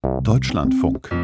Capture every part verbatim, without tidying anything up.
Deutschlandfunk.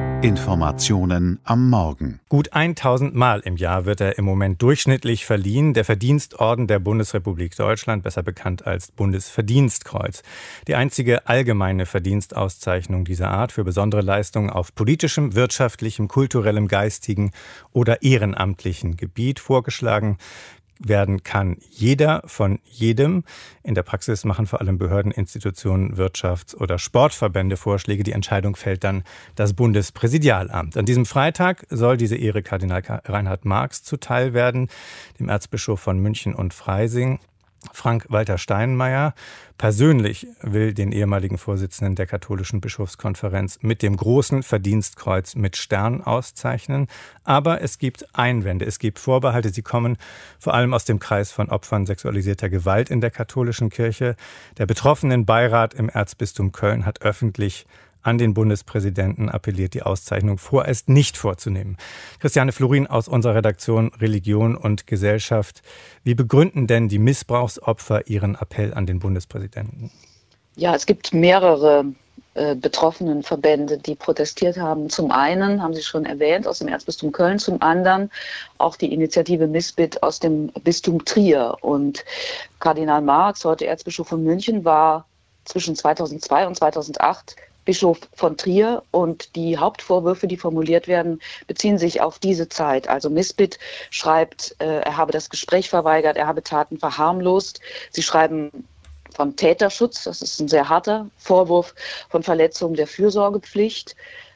Informationen am Morgen. Gut tausend Mal im Jahr wird er im Moment durchschnittlich verliehen, der Verdienstorden der Bundesrepublik Deutschland, besser bekannt als Bundesverdienstkreuz. Die einzige allgemeine Verdienstauszeichnung dieser Art für besondere Leistungen auf politischem, wirtschaftlichem, kulturellem, geistigen oder ehrenamtlichen Gebiet. Vorgeschlagen werden kann jeder von jedem. In der Praxis machen vor allem Behörden, Institutionen, Wirtschafts- oder Sportverbände Vorschläge. Die Entscheidung fällt dann das Bundespräsidialamt. An diesem Freitag soll diese Ehre Kardinal Reinhard Marx zuteil werden, dem Erzbischof von München und Freising. Frank-Walter Steinmeier persönlich will den ehemaligen Vorsitzenden der Katholischen Bischofskonferenz mit dem großen Verdienstkreuz mit Stern auszeichnen. Aber es gibt Einwände, es gibt Vorbehalte. Sie kommen vor allem aus dem Kreis von Opfern sexualisierter Gewalt in der katholischen Kirche. Der Betroffenenbeirat im Erzbistum Köln hat öffentlich an den Bundespräsidenten appelliert, die Auszeichnung vorerst nicht vorzunehmen. Christiane Florin aus unserer Redaktion Religion und Gesellschaft. Wie begründen denn die Missbrauchsopfer ihren Appell an den Bundespräsidenten? Ja, es gibt mehrere äh, betroffenen Verbände, die protestiert haben. Zum einen, haben Sie schon erwähnt, aus dem Erzbistum Köln, zum anderen auch die Initiative Misbit aus dem Bistum Trier. Und Kardinal Marx, heute Erzbischof von München, war zwischen zweitausendzwei und zweitausendacht Bischof von Trier, und die Hauptvorwürfe, die formuliert werden, beziehen sich auf diese Zeit. Also Misbit schreibt, äh, er habe das Gespräch verweigert, er habe Taten verharmlost. Sie schreiben von Täterschutz, das ist ein sehr harter Vorwurf, von Verletzung der Fürsorgepflicht.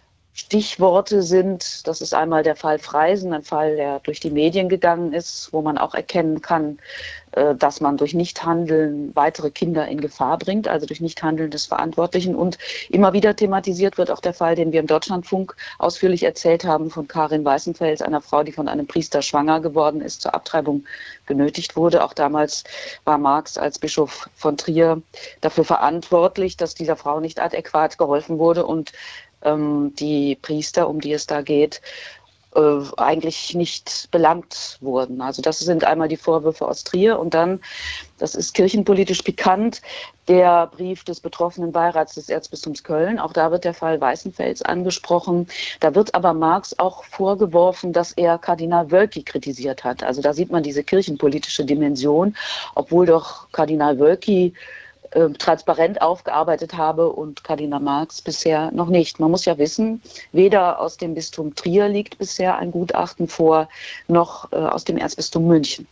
Stichworte sind, das ist einmal der Fall Freisen, ein Fall, der durch die Medien gegangen ist, wo man auch erkennen kann, dass man durch Nichthandeln weitere Kinder in Gefahr bringt, also durch Nichthandeln des Verantwortlichen. Und immer wieder thematisiert wird auch der Fall, den wir im Deutschlandfunk ausführlich erzählt haben, von Karin Weißenfels, einer Frau, die von einem Priester schwanger geworden ist, zur Abtreibung genötigt wurde. Auch damals war Marx als Bischof von Trier dafür verantwortlich, dass dieser Frau nicht adäquat geholfen wurde und ähm, die Priester, um die es da geht, Äh, eigentlich nicht belangt wurden. Also das sind einmal die Vorwürfe aus Trier, und dann, das ist kirchenpolitisch pikant, der Brief des betroffenen Beirats des Erzbistums Köln. Auch da wird der Fall Weißenfels angesprochen. Da wird aber Marx auch vorgeworfen, dass er Kardinal Wölki kritisiert hat. Also da sieht man diese kirchenpolitische Dimension, obwohl doch Kardinal Wölki äh, transparent aufgearbeitet habe und Kardinal Marx bisher noch nicht. Man muss ja wissen, weder aus dem Bistum Trier liegt bisher ein Gutachten vor, noch äh, aus dem Erzbistum München.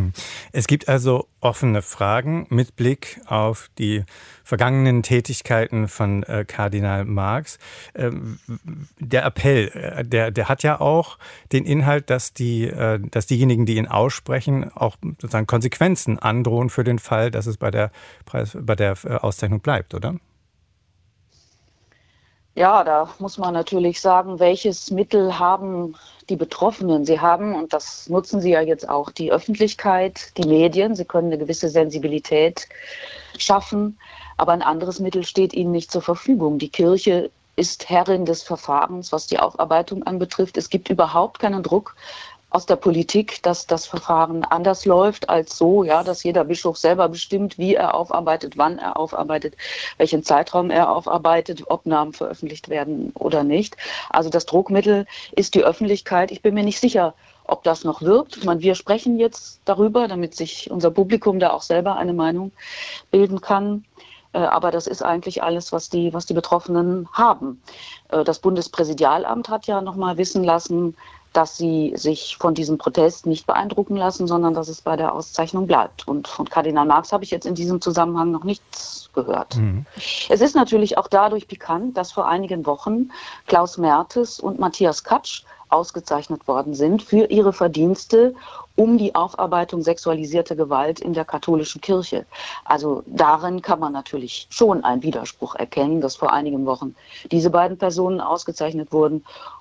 Es gibt also offene Fragen mit Blick auf die vergangenen Tätigkeiten von äh, Kardinal Marx. Ähm, der Appell, äh, der, der hat ja auch den Inhalt, dass, die, äh, dass diejenigen, die ihn aussprechen, auch sozusagen Konsequenzen androhen für den Fall, dass es bei der, Preis, bei der äh, Auszeichnung bleibt, oder? Ja, da muss man natürlich sagen, welches Mittel haben die Betroffenen? Sie haben, und das nutzen sie ja jetzt auch, die Öffentlichkeit, die Medien. Sie können eine gewisse Sensibilität schaffen, aber ein anderes Mittel steht ihnen nicht zur Verfügung. Die Kirche ist Herrin des Verfahrens, was die Aufarbeitung anbetrifft. Es gibt überhaupt keinen Druck aus der Politik, dass das Verfahren anders läuft als so, ja, dass jeder Bischof selber bestimmt, wie er aufarbeitet, wann er aufarbeitet, welchen Zeitraum er aufarbeitet, ob Namen veröffentlicht werden oder nicht. Also das Druckmittel ist die Öffentlichkeit. Ich bin mir nicht sicher, ob das noch wirkt. Ich meine, wir sprechen jetzt darüber, damit sich unser Publikum da auch selber eine Meinung bilden kann. Aber das ist eigentlich alles, was die, was die Betroffenen haben. Das Bundespräsidialamt hat ja noch mal wissen lassen, dass sie sich von diesem Protest nicht beeindrucken lassen, sondern dass es bei der Auszeichnung bleibt. Und von Kardinal Marx habe ich jetzt in diesem Zusammenhang noch nichts gehört. Mhm. Es ist natürlich auch dadurch pikant, dass vor einigen Wochen Klaus Mertes und Matthias Katsch ausgezeichnet worden sind für ihre Verdienste um die Aufarbeitung sexualisierter Gewalt in der katholischen Kirche. Also darin kann man natürlich schon einen Widerspruch erkennen, dass vor einigen Wochen diese beiden Personen ausgezeichnet wurden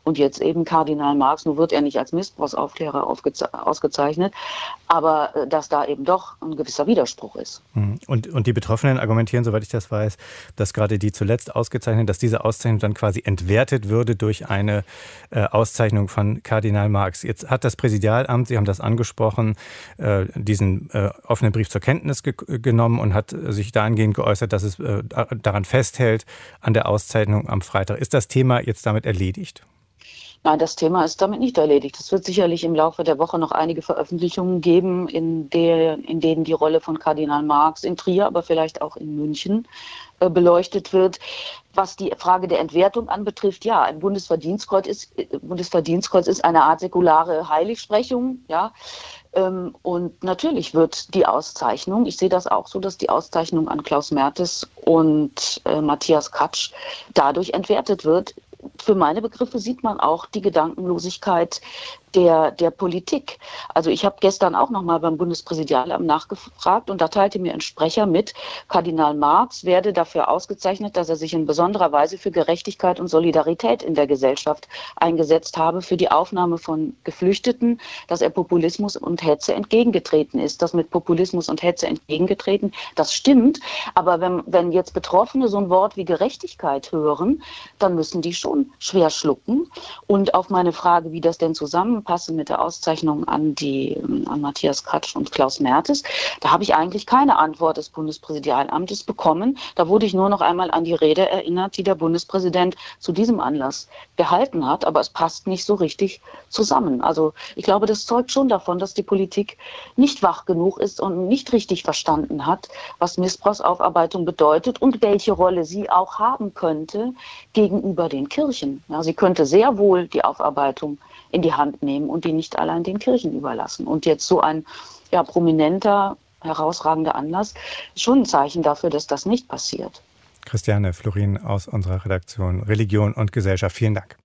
und jetzt eben Kardinal Marx. Nun wird er nicht als Missbrauchsaufklärer ausgezeichnet, aber dass da eben doch ein gewisser Widerspruch ist. Und, und die Betroffenen argumentieren, soweit ich das weiß, dass gerade die zuletzt ausgezeichneten, dass diese Auszeichnung dann quasi entwertet würde durch eine äh, Auszeichnung von Kardinal Marx. Jetzt hat das Präsidialamt, Sie haben das angesprochen, äh, diesen äh, offenen Brief zur Kenntnis ge- genommen und hat sich dahingehend geäußert, dass es äh, daran festhält, an der Auszeichnung am Freitag. Ist das Thema jetzt damit erledigt? Nein, das Thema ist damit nicht erledigt. Es wird sicherlich im Laufe der Woche noch einige Veröffentlichungen geben, in, der, in denen die Rolle von Kardinal Marx in Trier, aber vielleicht auch in München äh, beleuchtet wird. Was die Frage der Entwertung anbetrifft, ja, ein Bundesverdienstkreuz ist, Bundesverdienstkreuz ist eine Art säkulare Heiligsprechung, ja. Ähm, und natürlich wird die Auszeichnung, ich sehe das auch so, dass die Auszeichnung an Klaus Mertes und äh, Matthias Katsch dadurch entwertet wird. Für meine Begriffe sieht man auch die Gedankenlosigkeit der, der Politik. Also ich habe gestern auch noch mal beim Bundespräsidialamt nachgefragt und da teilte mir ein Sprecher mit, Kardinal Marx werde dafür ausgezeichnet, dass er sich in besonderer Weise für Gerechtigkeit und Solidarität in der Gesellschaft eingesetzt habe, für die Aufnahme von Geflüchteten, dass er Populismus und Hetze entgegengetreten ist. Das mit Populismus und Hetze entgegengetreten, das stimmt. Aber wenn, wenn jetzt Betroffene so ein Wort wie Gerechtigkeit hören, dann müssen die schon schwer schlucken. Und auf meine Frage, wie das denn zusammenpassen mit der Auszeichnung an die an Matthias Katsch und Klaus Mertes, da habe ich eigentlich keine Antwort des Bundespräsidialamtes bekommen. Da wurde ich nur noch einmal an die Rede erinnert, die der Bundespräsident zu diesem Anlass gehalten hat, aber es passt nicht so richtig zusammen. Also ich glaube, das zeugt schon davon, dass die Politik nicht wach genug ist und nicht richtig verstanden hat, was Missbrauchsaufarbeitung bedeutet und welche Rolle sie auch haben könnte gegenüber den Kirchen. Ja, sie könnte sehr wohl die Aufarbeitung in die Hand nehmen und die nicht allein den Kirchen überlassen. Und jetzt so ein ja, prominenter, herausragender Anlass ist schon ein Zeichen dafür, dass das nicht passiert. Christiane Florin aus unserer Redaktion Religion und Gesellschaft, vielen Dank.